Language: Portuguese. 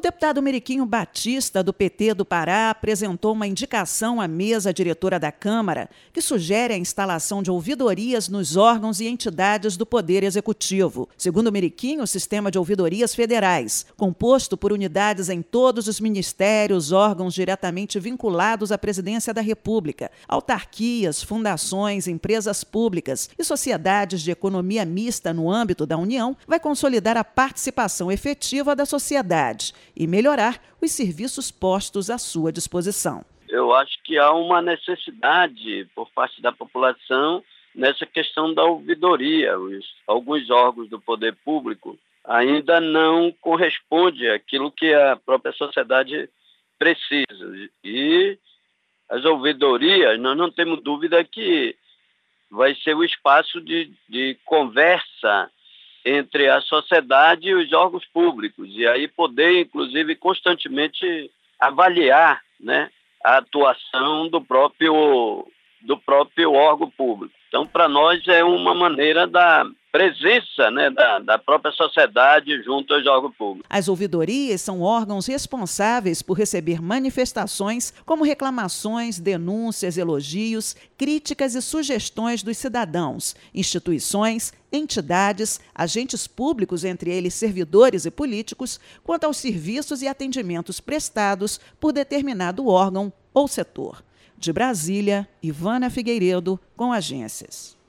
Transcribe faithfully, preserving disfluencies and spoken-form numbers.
deputado Meriquinho Batista, do P T do Pará, apresentou uma indicação à mesa diretora da Câmara que sugere a instalação de ouvidorias nos órgãos e entidades do Poder Executivo. Segundo Meriquinho, o sistema de ouvidorias federais, composto por unidades em todos os ministérios, órgãos diretamente vinculados à Presidência da República, autarquias, fundações, empresas públicas e sociedades de economia mista no âmbito da União, vai consolidar a participação efetiva da sociedade e melhorar os serviços postos à sua disposição. Eu acho que há uma necessidade por parte da população nessa questão da ouvidoria. Os, alguns órgãos do poder público ainda não correspondem àquilo que a própria sociedade precisa. E as ouvidorias, nós não temos dúvida que vai ser o espaço de, de conversa entre a sociedade e os órgãos públicos, e aí poder, inclusive, constantemente avaliar, né, a atuação do próprio, do próprio órgão público. Então, para nós, é uma maneira da presença, né, da, da própria sociedade junto aos órgãos públicos. As ouvidorias são órgãos responsáveis por receber manifestações como reclamações, denúncias, elogios, críticas e sugestões dos cidadãos, instituições, entidades, agentes públicos, entre eles servidores e políticos, quanto aos serviços e atendimentos prestados por determinado órgão ou setor. De Brasília, Ivana Figueiredo, com Agências.